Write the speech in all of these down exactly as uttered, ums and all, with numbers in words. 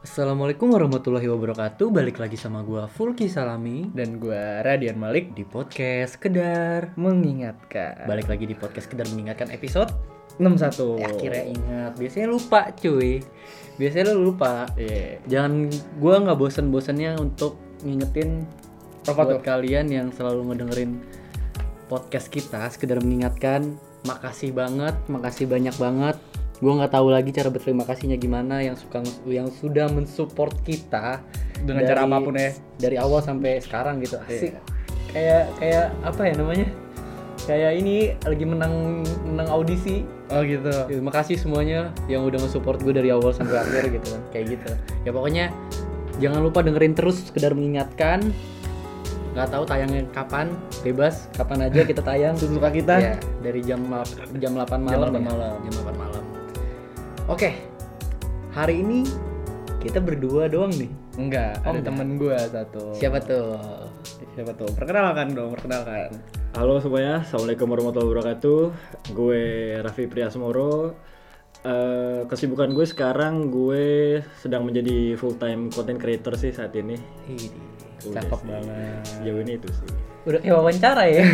Assalamualaikum warahmatullahi wabarakatuh. Balik lagi sama gua Fulki Salami Dan gue Radian Malik di podcast Kedar. mengingatkan Balik lagi di podcast Kedar mengingatkan episode. enam puluh satu. Ya akhirnya ingat. Biasanya lupa cuy. Biasanya lu lupa. Iya. Jangan gua nggak bosan-bosannya untuk ngingetin Apa buat tuh? kalian yang selalu ngedengerin podcast kita. Sekedar mengingatkan, makasih banget, makasih banyak banget. Gua nggak tahu lagi cara berterima kasihnya gimana yang suka yang sudah mensupport kita Dengan dari- cara apapun ya. dari awal sampai sekarang gitu. Asik. Iya. Kayak kayak apa ya namanya? Kayak ini lagi menang menang audisi. Oh gitu. Terima kasih semuanya yang udah nge-support gue dari awal sampai akhir gitu kan. Kayak gitu. Ya pokoknya jangan lupa dengerin terus, sekedar mengingatkan. Nggak tahu tayangnya kapan, bebas kapan aja kita tayang. Suka kita. Ya, dari jam lap- jam delapan malam. delapan ya. malam. Jam delapan malam. Oke. Hari ini kita berdua doang nih. Enggak, Oh, ada enggak. temen gue satu. Siapa tuh? Siapa tuh? Perkenalkan dong, perkenalkan. Halo semuanya, Assalamualaikum warahmatullahi wabarakatuh. Gue Raffi Priasmoro. Eh, kesibukan gue sekarang gue sedang menjadi full time content creator sih saat ini. Ih, Udah Cakep sih. banget. Jauh ini itu sih. udah kayak wawancara ya.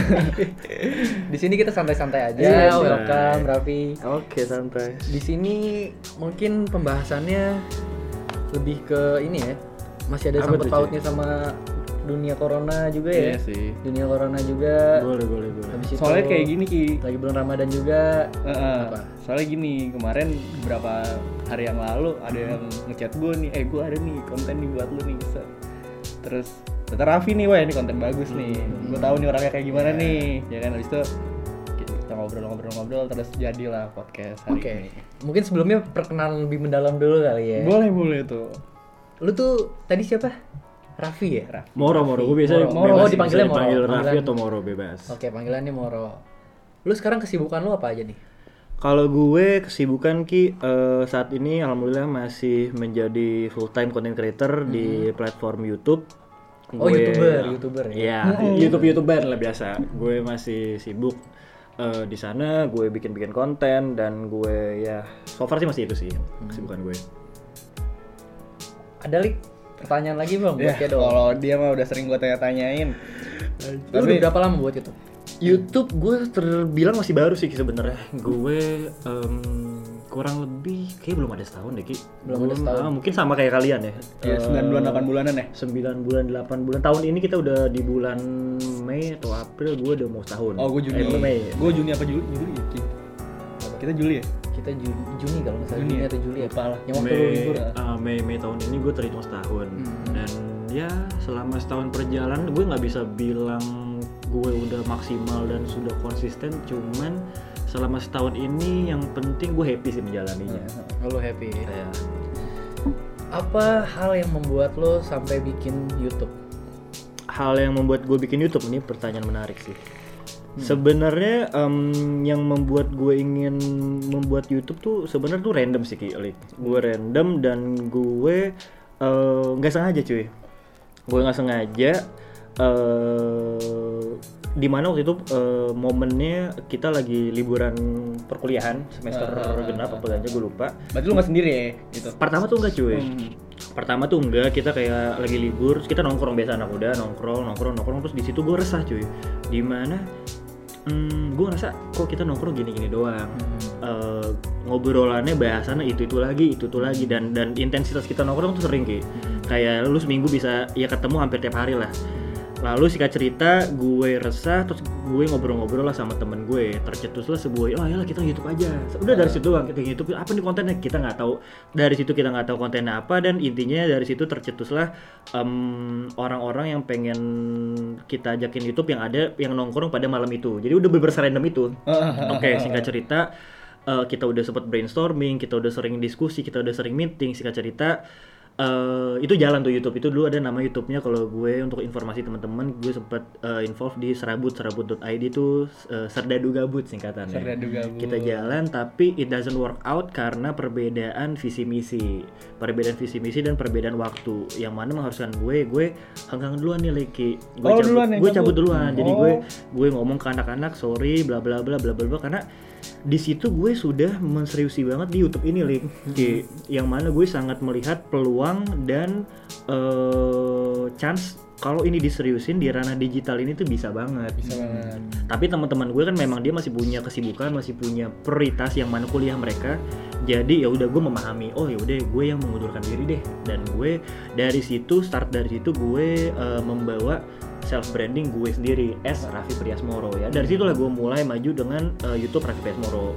Di sini kita santai-santai aja. Iya, Welcome santai. Raffi. Oke, santai. Di sini mungkin pembahasannya lebih ke ini ya. Masih ada Apa sangkut tuh, pautnya sama dunia corona juga ya. Iya sih. Dunia corona juga. Boleh, boleh, boleh. Habis itu Soalnya kayak gini Ki. lagi bulan Ramadan juga. Heeh. Apa? Soalnya gini, kemarin beberapa hari yang lalu ada yang ngechat gue nih, eh gue ada nih konten nih buat lu nih. Set. Terus kata Raffi nih, wah ini konten bagus nih. Gue tahu nih orangnya kayak gimana Iya. nih. Ya kan habis itu kita ngobrol-ngobrol-ngobrol terus jadilah podcast hari Oke. ini. Mungkin sebelumnya perkenalan lebih mendalam dulu kali ya. Boleh boleh tuh. Lu tuh tadi siapa? Raffi ya? Raffi. Moro, Moro. Gue biasanya Moro. bebas Oh, sih, dipanggilnya bisa Moro. dipanggil Raffi Panggilan- atau Moro bebas. Oke, panggilannya Moro. Lu sekarang kesibukan lu apa aja nih? Kalau gue kesibukan Ki eh, saat ini alhamdulillah masih menjadi full time content creator di platform YouTube. Oh, YouTuber, YouTuber ya? Iya, YouTube YouTuber lah biasa. Gue masih sibuk eh, di sana, gue bikin-bikin konten dan gue ya so far sih masih itu sih kesibukan gue. Ada Lik? Pertanyaan lagi bang buat Ya, Kedo. kalau dia mah udah sering gue tanya-tanyain. Lu udah berapa lama buat itu? YouTube gue terbilang masih baru sih Ki, sebenarnya. Gue em, kurang lebih kayak belum ada setahun deh Ki. Belum ada setahun. Ah, mungkin sama kayak kalian ya. Ya, sembilan bulan delapan bulanan ya. sembilan bulan delapan bulan tahun ini kita udah di bulan Mei atau April, gue udah mau setahun. Oh, gue Juni. Eh, Mei. Gue Juni apa Juli? Juli ya, Ki? Kita Juli ya? Kita Juni, Juni kalau nggak salah Juni Juni ya? atau Juli ya. Lupa lah. Yang waktu lu Mei, libur. ah, Mei Mei tahun ini gue terhitung setahun. Hmm. Dan ya selama setahun perjalanan gue nggak bisa bilang gue udah maksimal dan sudah konsisten, cuman selama setahun ini yang penting gue happy sih menjalaninya. Oh, lu happy. Kayak Apa hal yang membuat lo sampai bikin YouTube? hal yang membuat gue bikin YouTube ini pertanyaan menarik sih. Sebenarnya em, yang membuat gue ingin membuat YouTube tuh sebenarnya tuh random sih Ki, Lik. Gue random dan gue eh, nggak sengaja cuy. Gue nggak sengaja. eh di mana waktu itu eh, momennya kita lagi liburan perkuliahan semester genap apa aja gue lupa. Berarti lu nggak sendiri ya? Gitu. Pertama tuh enggak cuy. Hmm. Pertama tuh enggak, kita kayak lagi libur, terus kita nongkrong biasa anak muda, nongkrong, nongkrong, nongkrong, terus di situ gue resah cuy. Di mana hmm, gue ngerasa kok kita nongkrong gini-gini doang. Eh, ngobrolannya bahasannya itu itu lagi, itu itu lagi dan dan intensitas kita nongkrong tuh sering Ki. Kayak lu seminggu bisa ya ketemu hampir tiap hari lah. Lalu singkat cerita gue resah, terus gue ngobrol-ngobrol lah sama temen gue, tercetuslah sebuah, oh ayolah kita YouTube aja. Udah dari situ doang, kita YouTube apa nih kontennya, kita nggak tahu. Dari situ kita nggak tahu kontennya apa, dan intinya dari situ tercetuslah em, orang-orang yang pengen kita ajakin YouTube yang ada yang nongkrong pada malam itu. Jadi udah bener-bener serandom itu. Oke, singkat cerita eh, kita udah sempat brainstorming, kita udah sering diskusi, kita udah sering meeting. Singkat cerita eh, itu jalan tuh YouTube. Itu dulu ada nama YouTube-nya, kalau gue untuk informasi teman-teman gue sempat eh, involve di serabut serabut dot i d itu eh, Serdadu Gabut singkatannya. Serdadu Gabut. Kita jalan tapi it doesn't work out karena perbedaan visi misi, perbedaan visi misi dan perbedaan waktu. Yang mana mengharuskan gue gue hanggang duluan nih Leki. Gue Oh, cabut, duluan ya, gue cabut. cabut duluan. Jadi Oh. gue gue ngomong ke anak-anak sorry bla bla bla bla bla bla karena di situ gue sudah menseriusi banget di YouTube ini, Lik. Oke, yang mana gue sangat melihat peluang dan uh, chance kalau ini diseriusin di ranah digital ini tuh bisa banget. Bisa banget. Tapi teman-teman gue kan memang dia masih punya kesibukan, masih punya prioritas yang mana kuliah mereka. Jadi ya udah gue memahami, oh ya udah gue yang mengundurkan diri deh. Dan gue dari situ start dari situ gue uh, membawa self branding gue sendiri as Raffi Priasmoro ya. Dari situlah gue mulai maju dengan uh, YouTube Raffi Priasmoro.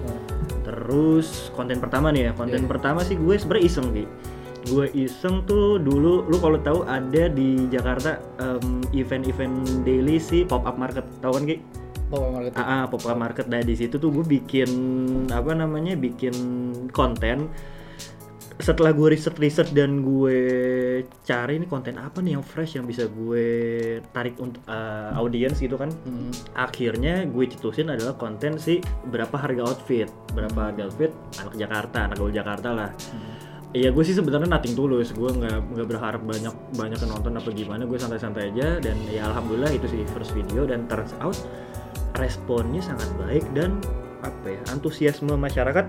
Terus konten pertama nih ya, konten yeah. pertama sih gue sebenarnya iseng nih. Gue iseng tuh dulu, lu kalau tahu ada di Jakarta um, event-event daily sih pop up market, tahu kan Ki? Pop up market. Ah, ah pop up market. Nah di situ tuh gue bikin apa namanya, bikin konten. Setelah gue riset-riset dan gue cari nih konten apa nih yang fresh yang bisa gue tarik untuk uh, audiens gitu kan. Hmm. Akhirnya gue cetusin adalah konten sih berapa harga outfit, berapa harga outfit anak Jakarta, anak gaul Jakarta lah. Hmm. Iya gue sih sebenarnya nothing tulus, gue nggak nggak berharap banyak banyak nonton apa gimana, gue santai-santai aja dan ya alhamdulillah itu sih first video dan turns out responnya sangat baik dan apa ya, antusiasme masyarakat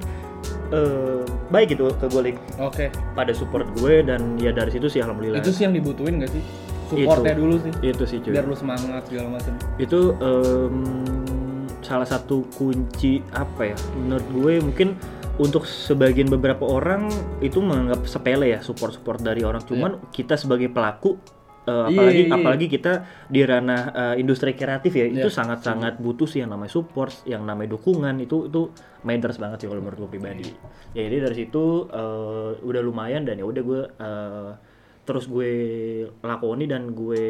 eh, baik gitu ke gue, Oke. pada support gue dan ya dari situ sih alhamdulillah. Itu sih yang dibutuhin nggak sih? Supportnya itu, dulu sih. Itu sih cuy. Biar lu semangat segala macam. Itu um, salah satu kunci apa ya? Menurut gue mungkin untuk sebagian beberapa orang itu menganggap sepele ya support-support dari orang, cuman yeah. kita sebagai pelaku uh, apalagi yeah, yeah. apalagi kita di ranah uh, industri kreatif ya, yeah. itu sangat-sangat butuh sih yang namanya support, yang namanya dukungan, itu itu matters banget sih kalau menurut gue pribadi. Ya jadi dari situ uh, udah lumayan dan ya udah gue uh, terus gue lakoni dan gue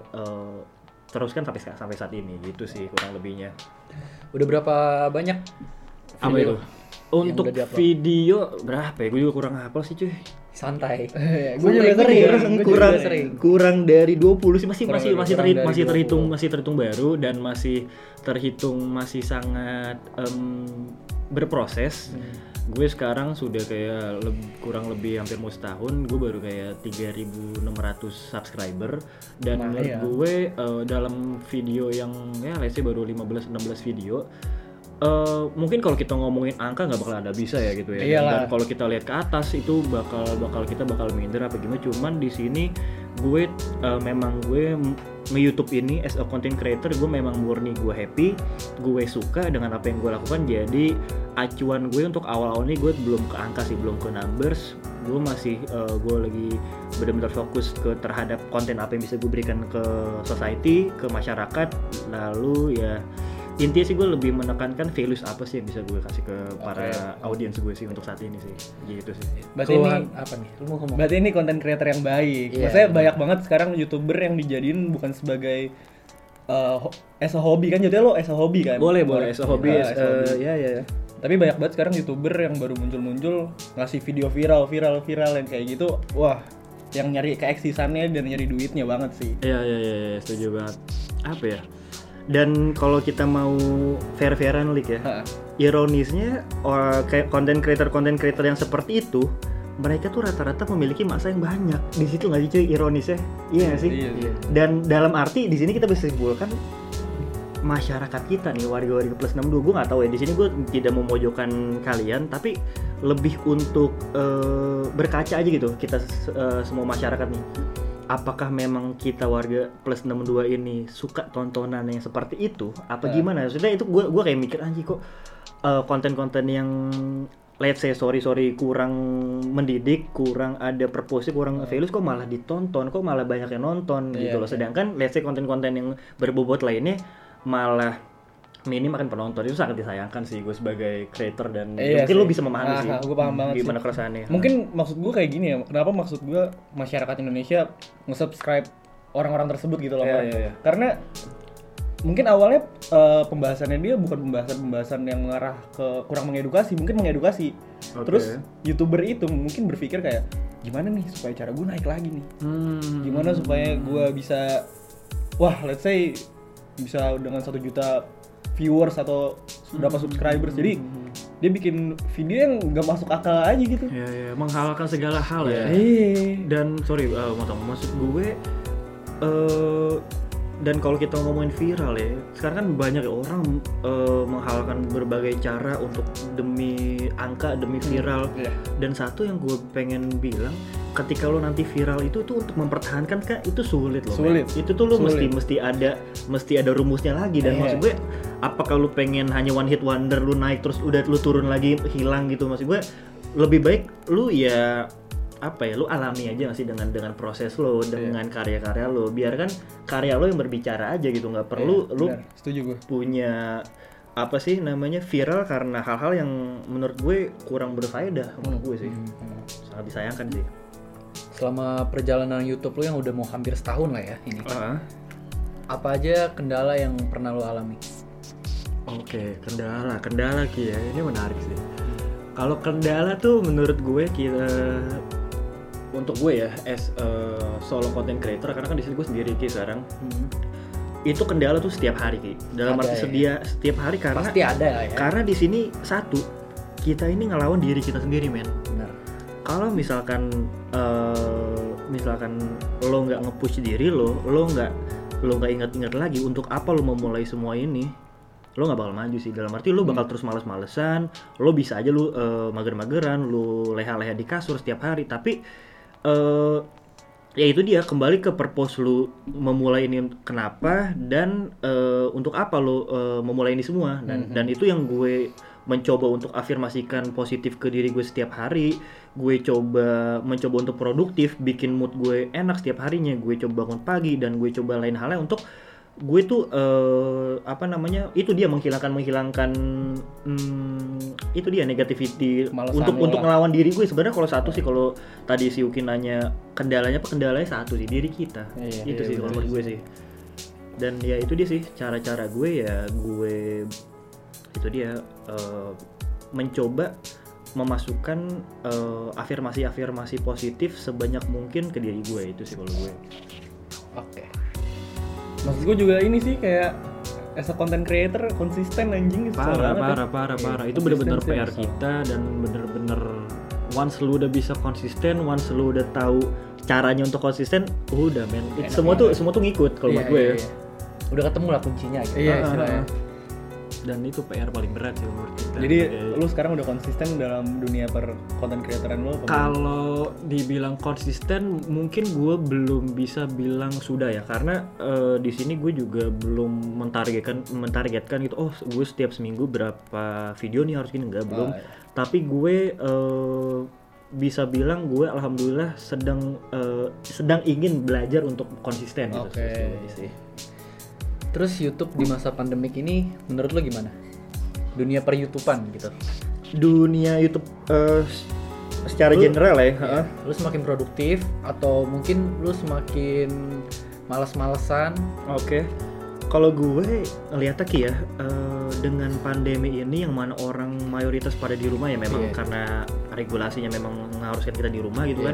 uh, teruskan sampai sampai saat ini gitu sih kurang lebihnya. Udah berapa banyak apa video? itu? Untuk video berapa ya? Gue juga kurang hafal sih cuy. Santai. Gue juga sering, kurang, kurang, sering. kurang dari dua puluh sih, masih kurang masih dari, masih terhitung masih dua puluh. terhitung masih terhitung baru dan masih terhitung masih sangat um, berproses. Hmm. Gue sekarang sudah kayak le- kurang lebih hampir mau setahun, gue baru kayak tiga ribu enam ratus subscriber dan nah, menurut iya. gue uh, dalam video yang ya let's say baru lima belas enam belas video. Uh, mungkin kalau kita ngomongin angka nggak bakal ada bisa ya gitu ya. Iyalah. Dan kalau kita lihat ke atas itu bakal bakal kita bakal minder apa gimana. Cuman di sini gue uh, memang gue nge-YouTube ini as a content creator, gue memang murni gue happy, gue suka dengan apa yang gue lakukan. Jadi acuan gue untuk awal-awal ini gue belum ke angka sih, belum ke numbers. Gue masih uh, gue lagi benar-benar fokus ke terhadap konten apa yang bisa gue berikan ke society, ke masyarakat. Lalu ya intinya sih gue lebih menekankan values apa sih yang bisa gue kasih ke para okay. audiens gue sih untuk saat ini sih, gitu sih. Berarti ini apa nih? Lu mau ngomong? Berarti ini konten creator yang baik. Yeah. Maksudnya banyak banget sekarang YouTuber yang dijadiin bukan sebagai uh, as a hobby kan, jadi lo as a hobby kan? Boleh boleh as a hobby, uh, as a, uh, ya ya. Tapi banyak banget sekarang YouTuber yang baru muncul-muncul ngasih video viral viral viral yang kayak gitu, wah, yang nyari keeksisannya dan nyari duitnya banget sih. Iya iya iya, ya, setuju banget. Apa ya? Dan kalau kita mau fair-fairan Lik ya, ha. ironisnya or, kayak content creator-content creator yang seperti itu, mereka tuh rata-rata memiliki masa yang banyak. Di situ nggak sih cuy ironisnya? Iya nggak sih? Iya, iya. Dan dalam arti di sini kita bisa simpulkan masyarakat kita nih, warga-warga plus enam puluh dua, gue nggak tahu ya. Di sini gue tidak memojokkan kalian, tapi lebih untuk uh, berkaca aja gitu kita uh, semua masyarakat nih. Apakah memang kita warga plus enam puluh dua ini suka tontonan yang seperti itu? Apa uh. gimana? Maksudnya itu gue gue kayak mikir anjing kok uh, konten-konten yang let's say sorry sorry kurang mendidik, kurang ada purpose, kurang uh. values kok malah ditonton, kok malah banyak yang nonton yeah, gitu loh. Sedangkan let's say konten-konten yang berbobot lainnya malah minim akan penonton. Itu sangat disayangkan sih gue sebagai creator dan iya mungkin sih. Lu bisa memahami ah, sih gue paham banget gimana sih. keresahannya. Mungkin hmm. maksud gue kayak gini ya, kenapa maksud gue masyarakat Indonesia nge-subscribe orang-orang tersebut gitu loh. yeah, yeah, yeah. Karena mungkin awalnya uh, pembahasannya dia bukan pembahasan-pembahasan yang mengarah ke kurang mengedukasi, mungkin mengedukasi. Okay. Terus YouTuber itu mungkin berpikir kayak gimana nih supaya cara gue naik lagi nih, hmm. gimana supaya gue bisa, wah let's say bisa dengan satu juta viewers atau berapa subscribers, jadi dia bikin video yang nggak masuk akal aja gitu. Ya, ya, menghalalkan segala hal ya. Iya. Dan sorry, uh, mau tahu maksud gue, uh, dan kalau kita ngomongin viral ya, sekarang kan banyak ya orang uh, menghalalkan berbagai cara untuk demi angka, demi viral. Hmm, yeah. Dan satu yang gue pengen bilang, ketika lo nanti viral itu tuh untuk mempertahankan kan itu sulit loh. Sulit. Man. Itu tuh lo sulit. mesti mesti ada mesti ada rumusnya lagi dan yeah. maksud gue, apakah lo pengen hanya one hit wonder, lo naik terus udah lo turun lagi hilang gitu, maksud gue lebih baik lo ya apa ya, lu alami aja masih dengan dengan proses lo, dengan yeah. karya-karya lo, biarkan karya lo yang berbicara aja gitu, nggak perlu yeah, lu setuju gue. punya apa sih namanya viral karena hal-hal yang menurut gue kurang berfaedah menurut hmm. gue sih. Hmm. Sangat disayangkan sih. Selama perjalanan YouTube lo yang udah mau hampir setahun lah ya ini, uh-huh. apa aja kendala yang pernah lo alami? Oke, kendala, kendala Ki ya, ini menarik sih. Hmm. Kalau kendala tuh menurut gue kita untuk gue ya as uh, solo content creator, karena kan di sini gue sendiri Ki sekarang. Hmm. Itu kendala tuh setiap hari Ki. Dalam arti ya? sedia setiap hari karena pasti ada ya. Karena di sini satu, kita ini ngelawan diri kita sendiri, men. Benar. Kalau misalkan uh, misalkan lo nggak nge-push diri lo, lo nggak lo nggak ingat-ingat lagi untuk apa lo memulai semua ini, lo nggak bakal maju sih. Dalam arti lo bakal hmm. terus males-malesan, lo bisa aja lo uh, mager-mageran, lo leha-leha di kasur setiap hari, tapi Uh, ya itu dia, kembali ke purpose lu memulai ini kenapa dan uh, untuk apa lu uh, memulai ini semua, dan mm-hmm. dan itu yang gue mencoba untuk afirmasikan positif ke diri gue setiap hari. Gue coba mencoba untuk produktif, bikin mood gue enak setiap harinya. Gue coba bangun pagi dan gue coba lain halnya untuk gue tuh uh, apa namanya, itu dia menghilangkan menghilangkan hmm, itu dia negativity untuk lah. Untuk ngelawan diri gue. Sebenarnya kalau satu sih, kalau tadi si Uki nanya kendalanya apa, kendalanya satu sih, diri kita. Iya, itu iya, sih kalau menurut gue sih. Dan ya itu dia sih cara-cara gue, ya gue itu dia uh, mencoba memasukkan uh, afirmasi-afirmasi positif sebanyak mungkin ke diri gue. Itu sih kalau gue. Oke. Okay. Maksud gue juga ini sih kayak as a content creator konsisten anjing. Parah, parah, parah, parah. Itu bener-bener P R kita, dan bener-bener once lu udah bisa konsisten, once lu udah tahu caranya untuk konsisten, udah men. Semua tuh semua tuh ngikut kalau menurut gue ya. Udah ketemu lah kuncinya gitu. Iya, istilahnya. Dan itu P R paling berat sih menurut kita. Jadi kayak, lu sekarang udah konsisten dalam dunia per content creatoran lu? Kalau dibilang konsisten, mungkin gue belum bisa bilang sudah ya, karena uh, di sini gue juga belum mentargetkan mentargetkan gitu. Oh, gue setiap seminggu berapa video nih harus gini, enggak, belum. Ah, iya. Tapi gue uh, bisa bilang gue alhamdulillah sedang uh, sedang ingin belajar untuk konsisten. Oke. Gitu sih. Terus YouTube di masa pandemik ini menurut lo gimana? Dunia per YouTubean gitu. Dunia YouTube uh, secara lu, general ya. ya lu semakin produktif atau mungkin lu semakin malas-malesan? Oke. Okay. Kalau gue ngeliatnya Ki ya, uh, dengan pandemi ini yang mana orang mayoritas pada di rumah ya, memang yeah. karena regulasinya memang mengharuskan kita di rumah gitu yeah. kan.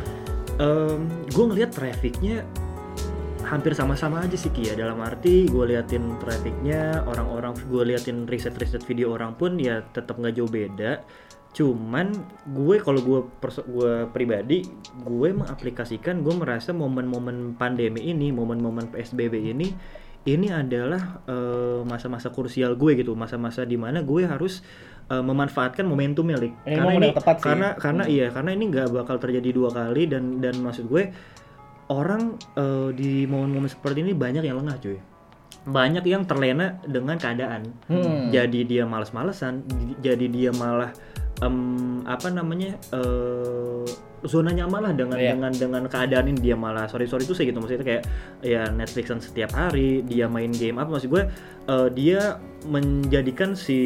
Um, gue ngeliat trafficnya hampir sama-sama aja sih Ki ya, dalam arti gue liatin trafficnya orang-orang, gue liatin riset-riset video orang pun ya tetap nggak jauh beda. Cuman gue kalau gue perso- gue pribadi, gue mengaplikasikan, gue merasa momen-momen pandemi ini, momen-momen P S B B ini ini adalah uh, masa-masa krusial gue gitu, masa-masa di mana gue harus uh, memanfaatkan momentumnya, Lik. Eh, karena ini tepat sih. karena karena hmm. iya karena ini nggak bakal terjadi dua kali, dan dan maksud gue orang uh, di momen-momen seperti ini banyak yang lengah cuy, banyak yang terlena dengan keadaan. hmm. Jadi dia malas-malesan, jadi dia malah um, apa namanya uh, zona nyaman lah dengan yeah. dengan dengan keadaan ini. Dia malah sorry sorry itu sih gitu, maksudnya kayak ya Netflixan setiap hari, dia main game apa, maksud gue uh, dia menjadikan si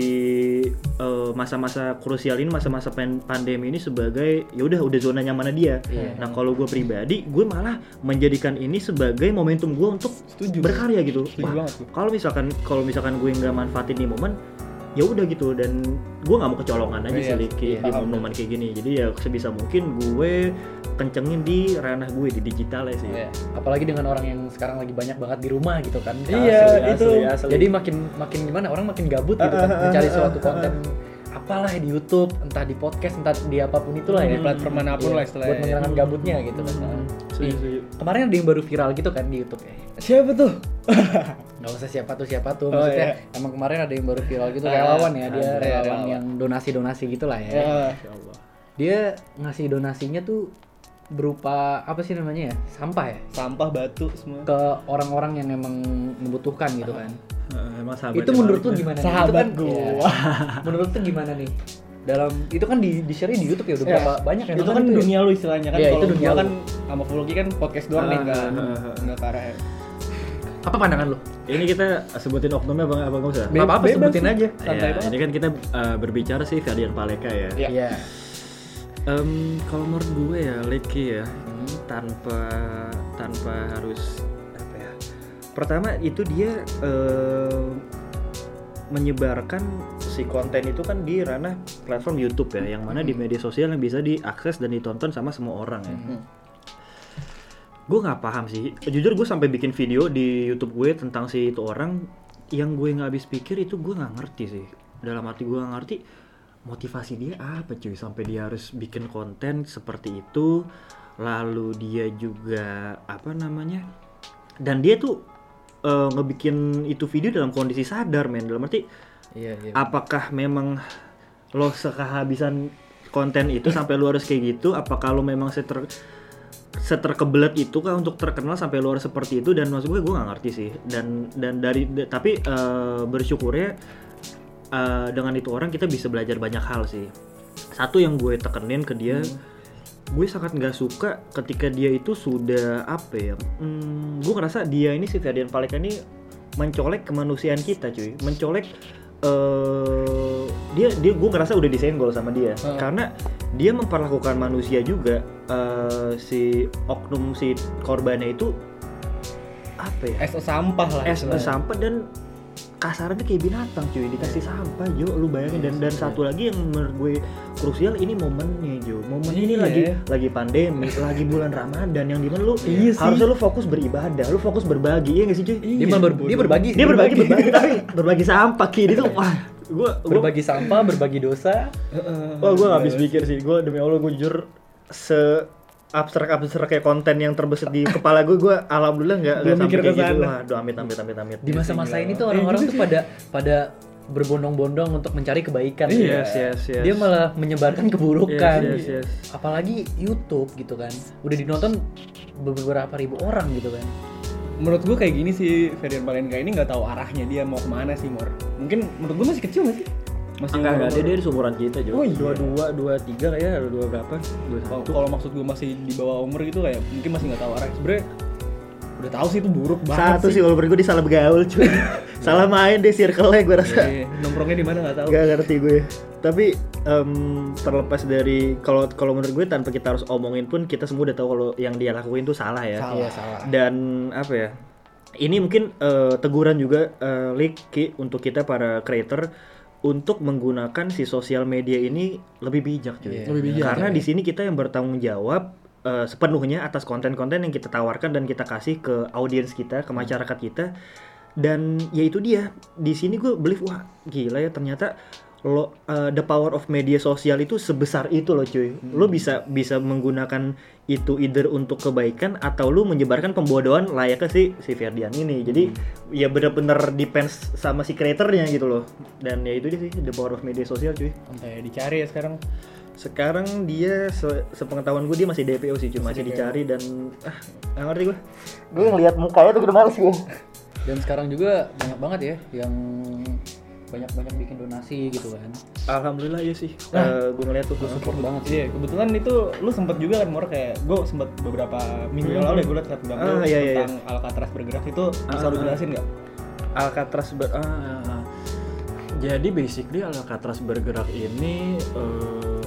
uh, masa-masa krusial ini, masa-masa pandemi ini sebagai ya udah udah zona nyamannya dia. Yeah. Nah kalau gue pribadi, gue malah menjadikan ini sebagai momentum gue untuk Setuju. berkarya gitu. Wah, kalau misalkan kalau misalkan gue nggak manfaatin nih momen, ya udah gitu, dan gue nggak mau kecolongan aja oh, sih iya, di momen kayak gini. Jadi ya sebisa mungkin gue kencengin di ranah gue di digital ya sih. Iya. Apalagi dengan orang yang sekarang lagi banyak banget di rumah gitu kan. Iya, itu. Asli, asli. Jadi makin makin gimana, orang makin gabut gitu kan, mencari suatu konten apalah di YouTube, entah di podcast, entah di apapun itulah hmm, ya, platform manapun iya, lah istilahnya. Buat menghilangkan gabutnya gitu kan. Hmm. Di, kemarin ada yang baru viral gitu kan di YouTube ya. Siapa tuh? Nggak usah siapa tuh siapa tuh, Oh, maksudnya iya. emang kemarin ada yang baru viral gitu, Ah, relawan ya, dia ada, relawan relawan. yang donasi-donasi gitu lah ya. Ya. Insya Allah. Dia ngasih donasinya tuh berupa apa sih namanya ya, sampah ya, Sampah, batu semua. ke orang-orang yang emang membutuhkan gitu kan. Eh, emang sahabatnya Itu menurut lu Malik. gimana? nih? Sahabat Itu kan, gua. ya, menurut lu gimana nih? Dalam itu kan di di share di YouTube ya, udah Ya, berapa banyak yang itu nonton kan itu ya? dunia lu istilahnya kan. Iya, Kalau itu gua dunia kan lu. sama Fulki kan podcast doang nih, Ah, enggak ah, ah, ah. enggak ke arah. Apa pandangan lu? Ini kita sebutin oknumnya bang apa nggak usah? Be- apa-apa, Bebas sebutin sih. aja. Santai Ya, banget. ini kan kita uh, berbicara sih Ferdian Paleka ya. Iya. Iya. Em, kalau menurut gue ya Leki ya, Hmm. tanpa tanpa harus apa ya. Pertama itu dia eh, menyebarkan si konten itu kan di ranah platform YouTube ya, yang mana di media sosial yang bisa diakses dan ditonton sama semua orang ya. Hmm. Gue nggak paham sih, jujur gue sampai bikin video di YouTube gue tentang si itu orang, yang gue nggak habis pikir itu gue nggak ngerti sih. Dalam arti gue nggak ngerti motivasi dia apa cuy sampai dia harus bikin konten seperti itu. Lalu dia juga apa namanya, dan dia tuh eh, ngebikin itu video dalam kondisi sadar men, dalam arti Iya, iya. apakah memang lo sekehabisan konten itu sampai lo harus kayak gitu, apakah lo memang seter seterkebelet itu kah untuk terkenal sampai lo harus seperti itu. Dan maksud gue gue nggak ngerti sih, dan dan dari de, tapi eh, bersyukurnya eh, dengan itu orang kita bisa belajar banyak hal sih. Satu yang gue tekenin ke dia, gue sangat nggak suka ketika dia itu sudah apa ya, hmm, gue ngerasa dia ini si Ferdian Paleka ini mencolek kemanusiaan kita cuy, mencolek eh dia dia gue ngerasa udah disenggol sama dia Hmm. karena dia memperlakukan manusia juga, eh, si oknum si korbannya itu apa ya, Es sampah lah. es istilahnya. sampah dan kasarnya kayak binatang cuy, dikasih sampah Jo, lu bayangin. Dan dan satu lagi yang menurut gue krusial, ini momennya Jo, momen ini Iya. lagi lagi pandemi, lagi bulan Ramadan yang dimana lu Iya sih. harusnya lu fokus beribadah, lu fokus berbagi, iya nggak sih cuy? Dia malah ber- dia berbagi, Dia berbagi berbagi tapi berbagi sampah kiri itu wah, gue berbagi sampah, berbagi dosa. Heeh. wah gue nggak habis pikir sih, gue demi Allah gue jujur se abstrak-abstrak kayak konten yang terbesit di kepala gue, gue alhamdulillah nggak Belum nggak mikir sampai ke kayak gitu. sana. Waduh, amit amit amit amit. Di masa-masa ini tuh Eh, orang-orang gitu tuh pada pada berbondong-bondong untuk mencari kebaikan. Iya. Yes yes yes. Dia malah menyebarkan keburukan. Yes, yes, yes. Apalagi YouTube gitu kan. Udah ditonton beberapa ribu orang gitu kan. Menurut gue kayak gini sih, Ferdian Paleka ini nggak tahu arahnya dia mau kemana sih, Mor. Mungkin menurut gue masih kecil nggak sih? Masih Enggak, enggak, dia umur- dia di seumuran kita Jo. Oh, iya. dua dua, dua tiga kayak, dua berapa? dua Kalau- satu. Kalau maksud gue masih di bawah umur gitu kayak mungkin masih nggak tahu arah. Sebenarnya udah tahu sih itu buruk banget Satu sih kalau menurut gue dia salah begaul cuy. Salah main deh circle-nya gue rasa. Iya, nongkrongnya di mana nggak tahu. Gak ngerti gue. Tapi em, terlepas dari kalau kalau menurut gue tanpa kita harus omongin pun kita semua udah tahu kalau yang dia lakuin tuh salah ya. Salah. Iya, salah. Dan apa ya? Ini mungkin eh, teguran juga eh, Liki untuk kita para creator untuk menggunakan si sosial media ini lebih bijak cuy. Iya, Lebih bijak, Karena ya. di sini kita yang bertanggung jawab eh, sepenuhnya atas konten-konten yang kita tawarkan dan kita kasih ke audiens kita, ke masyarakat kita. Dan ya itu dia, di sini gue believe wah gila ya ternyata lo uh, the power of media sosial itu sebesar itu loh cuy. Lo bisa bisa menggunakan itu either untuk kebaikan atau lo menyebarkan pembodohan layaknya si si Ferdian ini. Jadi ya benar-benar depends sama si creatornya gitu loh. Dan ya itu dia sih the power of media sosial cuy. Sampai dicari ya sekarang. Sekarang dia se- sepengetahuan gue dia masih D P O sih cuy, masih Masih D P O. dicari dan ah nggak ngerti gue. Gue ngeliat mukanya tuh udah males gue. Dan sekarang juga banyak banget ya yang banyak-banyak bikin donasi gitu kan. Alhamdulillah ya sih. Nah. gue ngeliat tuh gue Support banget sih. Iya, kebetulan itu lu sempet juga kan, Mor, kayak gue sempet beberapa minggu yang Hmm. lalu ya gue liat satu Ah, lu iya, iya, tentang Alcatraz bergerak itu bisa Ah, lu ah. jelasin nggak? Alcatraz ber ah, ah, ah. Jadi basically Alcatraz bergerak ini eh,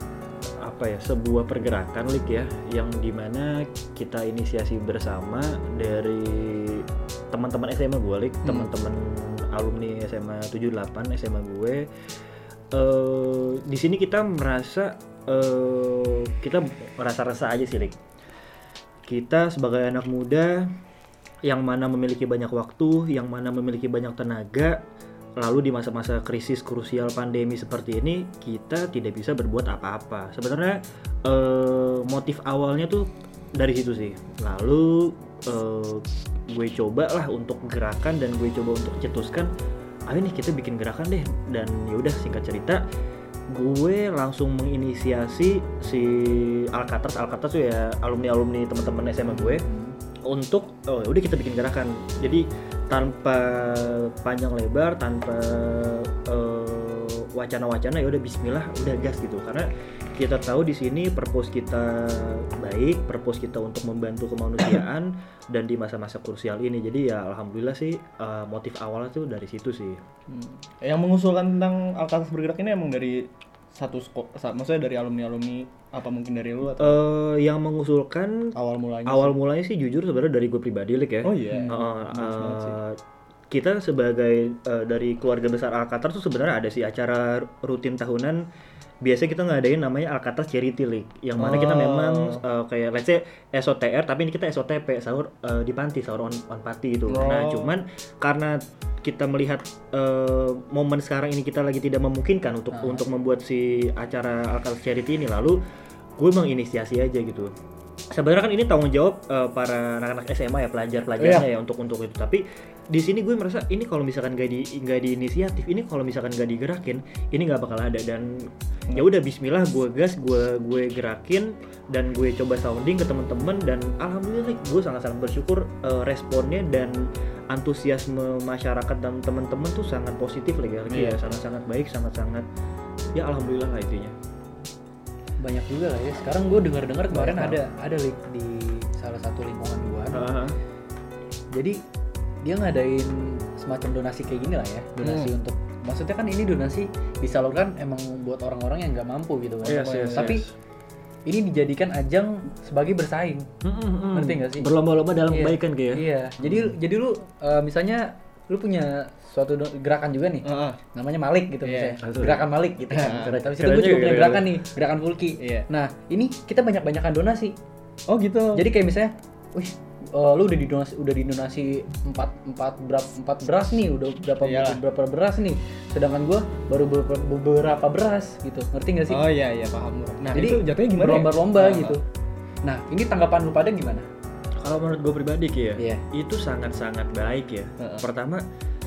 apa ya, sebuah pergerakan Lik ya, yang dimana kita inisiasi bersama dari teman-teman S M A gue Lik, Hmm. teman-teman alumni S M A tujuh delapan S M A gue. Eh, di sini kita merasa eh, kita merasa resah aja sih Lik. Kita sebagai anak muda yang mana memiliki banyak waktu, yang mana memiliki banyak tenaga, lalu di masa-masa krisis krusial pandemi seperti ini kita tidak bisa berbuat apa-apa. Sebenarnya eh, motif awalnya tuh dari situ sih. Lalu eh, gue coba lah untuk gerakan dan gue coba untuk cetuskan, ayo nih kita bikin gerakan deh. Dan ya udah, singkat cerita gue langsung menginisiasi si Alcatraz Alcatraz tuh ya alumni-alumni teman-teman S M A gue hmm. untuk oh udah kita bikin gerakan. Jadi tanpa panjang lebar, tanpa uh, wacana-wacana, ya udah bismillah, udah gas gitu. Karena kita tahu di sini purpose kita baik, purpose kita untuk membantu kemanusiaan dan di masa-masa krusial ini. Jadi ya alhamdulillah sih uh, motif awalnya tuh dari situ sih. Hmm. Yang mengusulkan tentang Alcatraz bergerak ini emang dari satu sko- maksudnya dari alumni-alumni apa mungkin dari lu atau? Uh, yang mengusulkan awal mulanya awal sih. mulanya sih jujur sebenarnya dari gue pribadi Lik ya. Oh iya. Yeah. Uh, uh, kita sebagai uh, dari keluarga besar Alcatraz tuh sebenarnya ada sih acara rutin tahunan. Biasanya kita ngadain namanya Alcatraz Charity League, yang mana oh. kita memang uh, kayak let's say S O T R, tapi ini kita S O T P, sahur uh, di panti, sahur on, on panti gitu. Oh. Nah cuman karena kita melihat uh, momen sekarang ini kita lagi tidak memungkinkan untuk uh. untuk membuat si acara Alcatraz Charity ini, lalu gue menginisiasi aja gitu. Sebenarnya kan ini tanggung jawab uh, para anak-anak S M A ya, pelajar-pelajarnya yeah. ya untuk untuk itu. Tapi di sini gue merasa ini kalau misalkan gak di gak di inisiatif, ini kalau misalkan gak digerakin, ini nggak bakal ada. Dan hmm. ya udah bismillah gue gas, gue gue gerakin dan gue coba sounding ke teman-teman, dan alhamdulillah gue sangat-sangat bersyukur uh, responnya dan antusiasme masyarakat dan teman-teman tuh sangat positif lagi yeah. ya, sangat-sangat baik, sangat-sangat ya alhamdulillah lah intinya. Banyak juga lah ya. Sekarang gue dengar-dengar kemarin Banyak ada hal. ada Lik di salah satu lingkungan gue. Uh-huh. Jadi dia ngadain semacam donasi kayak gini lah ya, donasi hmm. untuk, maksudnya kan ini donasi disalurkan emang buat orang-orang yang nggak mampu gitu kan. Yes, yes, Tapi yes. ini dijadikan ajang sebagai bersaing, mm-hmm. ngerti nggak sih? Berlomba-lomba dalam iya. kebaikan kayak. Iya. Jadi hmm. jadi lu uh, misalnya lu punya suatu do- gerakan juga nih, uh-huh. namanya Malik gitu yeah. misalnya, gerakan Malik gitu. Uh-huh. Tapi itu gue juga punya gerakan nih, gerakan Fulki. Yeah. Nah ini kita banyak-banyakan donasi. Oh gitu. Jadi kayak misalnya, wih, uh, lu udah didonasi udah didonasi empat empat berapa empat beras nih, udah berapa Iyalah. berapa beras nih. Sedangkan gua baru beberapa, beberapa beras gitu. Ngerti enggak sih? Oh iya iya paham. Nah, jadi itu jatuhnya gimana? Berlomba-lomba ya? gitu. Nah, ini tanggapan lu pada gimana? Kalau menurut gue pribadi Ki ya, yeah. itu sangat-sangat baik ya. Uh-uh. Pertama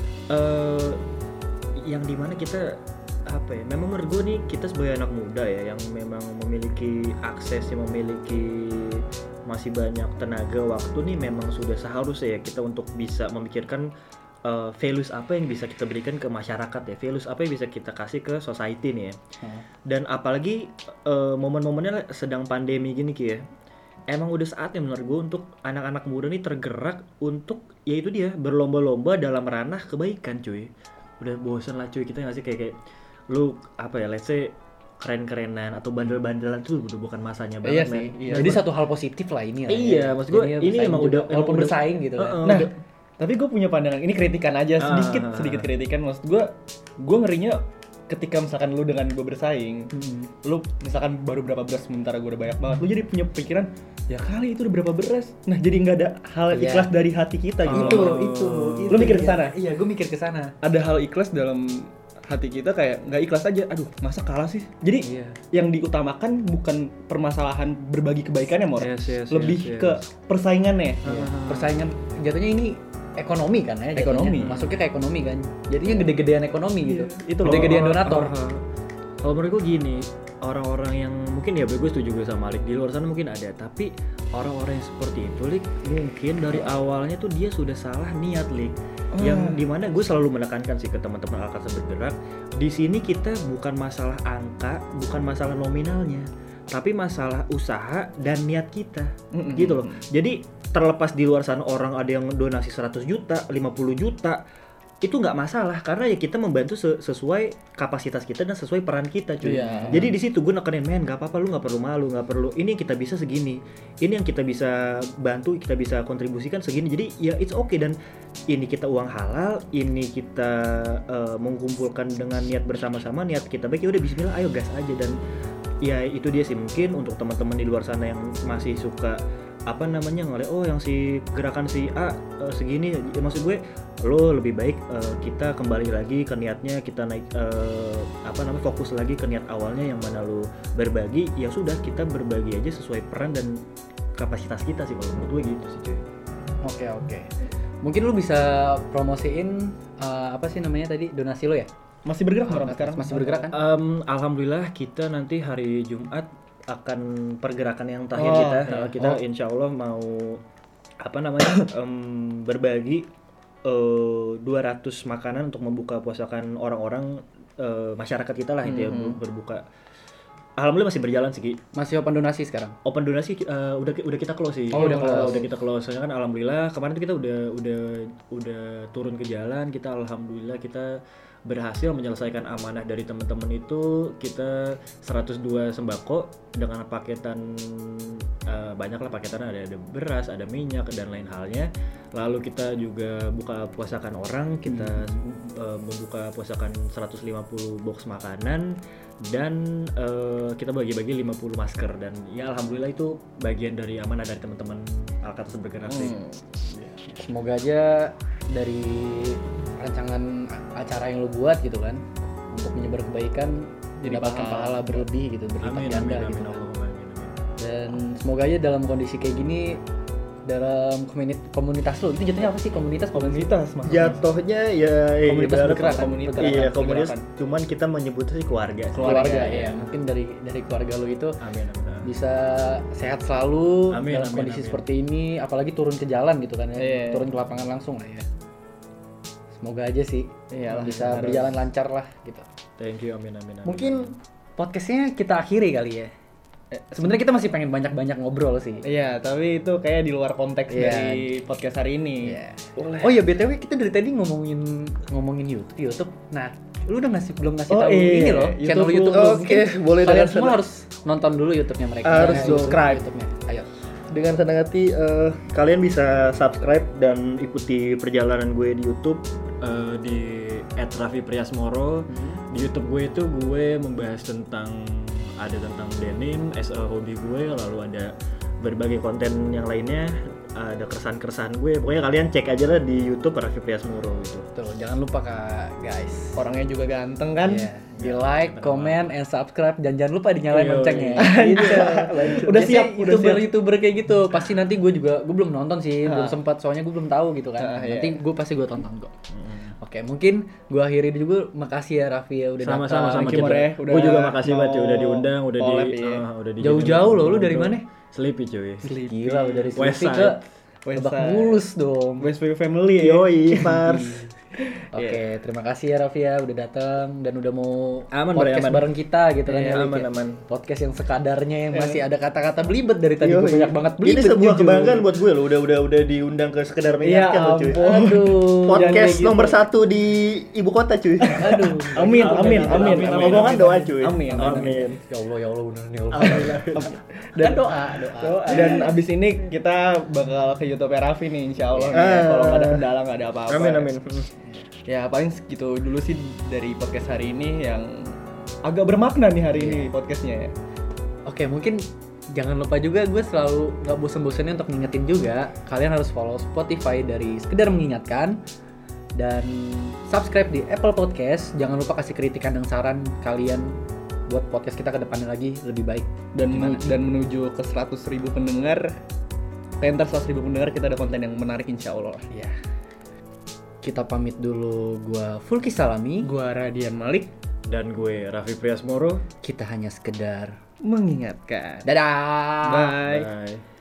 uh, yang dimana kita apa ya, memang menurut gue nih kita sebagai anak muda ya yang memang memiliki akses, yang memiliki masih banyak tenaga, waktu nih, memang sudah seharusnya ya kita untuk bisa memikirkan uh, values apa yang bisa kita berikan ke masyarakat ya, values apa yang bisa kita kasih ke society nih ya. Hmm. Dan apalagi uh, momen-momennya sedang pandemi gini Ki ya, emang udah saatnya menurut gue untuk anak-anak muda nih tergerak untuk yaitu dia berlomba-lomba dalam ranah kebaikan cuy. Udah bosen lah cuy kita ngasih kayak kayak lu apa ya, let's say keren-kerenan atau bandel-bandelan tuh udah bukan masanya banget. Iya sih. Iya. Jadi satu hal positif lah ini lah. Iya, ya. Maksud gue ini emang udah walaupun udah, bersaing gitu uh, kan. Uh, nah, udah. Tapi gue punya pandangan, ini kritikan aja sedikit, uh, sedikit kritikan. Maksud gue, gue ngerinya ketika misalkan lu dengan gue bersaing, hmm. lu misalkan baru berapa beras sementara gue udah banyak banget, lu jadi punya pikiran, ya kali itu udah berapa beras. Nah, jadi nggak ada hal yeah. ikhlas dari hati kita oh. gitu. Itu, itu, lu mikir ke sana? Iya, gue mikir ke sana. Ada hal ikhlas dalam hati kita, kayak nggak ikhlas aja, aduh masa kalah sih. Jadi iya. yang diutamakan bukan permasalahan berbagi kebaikannya, Mor, yes, yes, lebih yes, yes. ke persaingannya. Iya. Persaingan jatuhnya ini ekonomi kan ya, jatuhnya. Ekonomi. Masuknya ke ekonomi kan, jadinya gede-gedean ekonomi gitu. Iya, itu loh. Gede-gedean donator. Uh, uh, kalau menurut gue gini, orang-orang yang mungkin ya gue setuju gue sama Lik, di luar sana mungkin ada, tapi orang-orang yang seperti itu Lik, mungkin dari awalnya tuh dia sudah salah niat Lik. Oh. Yang dimana gue selalu menekankan sih ke teman-teman Alcatraz bergerak, di sini kita bukan masalah angka, bukan masalah nominalnya, tapi masalah usaha dan niat kita, mm-hmm. gitu loh. Jadi terlepas di luar sana orang ada yang donasi seratus juta, lima puluh juta, itu nggak masalah karena ya kita membantu sesuai kapasitas kita dan sesuai peran kita cuy. Yeah. Jadi di situ gue nekenin, men nggak apa-apa, lu nggak perlu malu, nggak perlu, ini yang kita bisa segini, ini yang kita bisa bantu, kita bisa kontribusikan segini. Jadi ya it's okay, dan ini kita uang halal, ini kita uh, mengumpulkan dengan niat bersama-sama, niat kita baik, ya udah bismillah, ayo gas aja. Dan ya itu dia sih, mungkin untuk teman-teman di luar sana yang masih suka apa namanya ngeliat, oh yang si gerakan si A uh, segini, ya maksud gue lo lebih baik uh, kita kembali lagi ke niatnya, kita naik uh, apa namanya fokus lagi ke niat awalnya yang mana lo berbagi, ya sudah kita berbagi aja sesuai peran dan kapasitas kita sih kalau menurut gue gitu sih cuy. Oke oke. Mungkin lu bisa promosiin uh, apa sih namanya tadi donasi lo ya? Masih bergerak nggak sekarang? Masih bergerak kan? Um, Alhamdulillah kita nanti hari Jumat akan pergerakan yang terakhir Oh, kita. iya. Uh, kita Oh. insya Allah mau apa namanya um, berbagi uh, dua ratus makanan untuk membuka puasakan orang-orang uh, masyarakat kita lah itu ya Hmm. berbuka. Alhamdulillah masih berjalan sih Ki. Masih open donasi sekarang. Open donasi uh, udah udah kita close sih. Oh, udah close. Uh, udah kita close. Soalnya kan alhamdulillah kemarin tuh kita udah udah udah turun ke jalan. Kita alhamdulillah kita berhasil menyelesaikan amanah dari teman-teman itu. Kita seratus dua sembako dengan paketan uh, banyak lah paketan, ada ada beras, ada minyak dan lain halnya. Lalu kita juga buka puasakan orang, kita uh, membuka puasakan seratus lima puluh box makanan dan uh, kita bagi-bagi lima puluh masker dan ya alhamdulillah itu bagian dari amanah dari teman-teman Alkatus Bergerak sih. Hmm. Semoga aja dari rancangan acara yang lu buat gitu kan untuk menyebar kebaikan didapatkan pahala berlebih gitu, berlipat Amin ganda amin gitu. amin Allahumma amin amin. Dan semoga aja dalam kondisi kayak gini dalam komunitas komunitas lu itu jatuhnya apa sih komunitas Komunitas maksudnya. Jatuhnya ya Komunitas ibarat bergerak kan? komunitas. Bergerak. Iya Pergerakan, komunitas, pergerakan. cuman kita menyebutnya sih keluarga. keluarga, Keluarga, ya. iya. Mungkin dari dari keluarga lu itu Amin amin. amin. bisa sehat selalu Amin, dalam amin, kondisi amin. seperti ini, apalagi turun ke jalan gitu kan ya, Iya. turun ke lapangan langsung lah ya. Semoga aja sih Iyalah, bisa harus. berjalan lancar lah gitu. Thank you amin amin. amin. Mungkin podcastnya kita akhiri kali ya. Eh, Sebenarnya kita masih pengen banyak-banyak ngobrol sih. Iya, tapi itu kayak di luar konteks Iya. dari podcast hari ini. Iya. Oh iya B T W kita dari tadi ngomongin ngomongin YouTube, YouTube. Nah, lu udah ngasih belum ngasih Oh, tahu iya. ini loh, channel YouTube YouTube lu. lu. Oke, Mungkin boleh kalian dengan semua senang. harus nonton dulu YouTube-nya mereka. Harus Nah, subscribe. YouTube-nya. Ayo. Dengan senang hati eh, kalian bisa subscribe dan ikuti perjalanan gue di YouTube eh, di et raffi priasmoro. Di YouTube gue itu gue membahas tentang ada tentang denim as a hobi gue, lalu ada berbagai konten yang lainnya, ada keresahan-keresahan gue. Pokoknya kalian cek aja lah di YouTube Raffi Priasmoro gitu. Tuh, jangan lupa Kak, guys. Orangnya juga ganteng kan? Iya. Di like, comment, and subscribe, dan jangan lupa dinyalain Yoi. loncengnya. Gitu. Udah Biasanya siap, udah youtuber siap. youtuber kayak gitu. Pasti nanti gue juga, gue belum nonton sih, Ah. belum sempat. Soalnya gue belum tahu gitu kan. Ah, iya. Nanti gue pasti gue tonton kok. Oke, mungkin gue akhiri juga. Makasih ya Raffi ya udah Sama-sama datang. sama Thank you, kita. More, ya. Udah Gue juga makasih banget cuy, udah mau diundang, udah di collab, iya. ah, udah di Jauh-jauh loh, lu dari mana? Sleepy cuy. Gila, udah dari West Sleepy Side. ke West Lebak Side. Bulus dong. West View Family ya. Yoi, Pars. Oke, terima kasih ya Raffi ya udah datang dan udah mau Aman, Bre, podcast aman. bareng kita gitu kan Iya, ya. Lik, aman, ya. aman. Podcast yang sekadarnya yang masih ada kata-kata belibet dari tadi gue Yoi. banyak banget Ini belibet. sebuah jujur. kebanggaan buat gue loh, udah udah udah diundang ke sekedar Iya mengingatkan loh cuy. ampun. Aduh. Jangan Podcast kayak gitu. nomor satu di ibu kota cuy. Aduh. Amin, amin, amin, amin. Omongan doa cuy. Amin, amin. Amin. Ya Allah, ya Allah bener nih Allah. Dan Kan doa, doa. doa. Dan abis ini kita bakal ke YouTube Raffi nih insya Allah nih, ya. Ah. Kalau nggak ada kendala nggak ada apa-apa. Amin amin. Ya paling segitu dulu sih dari podcast hari ini yang agak bermakna nih hari ini podcastnya ya. Oke, mungkin jangan lupa juga gue selalu nggak bosan-bosannya untuk ngingetin juga kalian harus follow Spotify dari Sekedar Mengingatkan dan subscribe di Apple Podcast. Jangan lupa kasih kritikan dan saran kalian buat podcast kita ke depannya lagi lebih baik. Dan Gimana? menu- dan menuju ke seratus ribu pendengar, pentas seratus ribu pendengar kita ada konten yang menarik insya Allah. Ya. Kita pamit dulu. Gua Fulki Salami. Gua Radian Malik Dan gue Raffi Priasmoro. Kita hanya sekedar mengingatkan. dadah. Bye. Bye.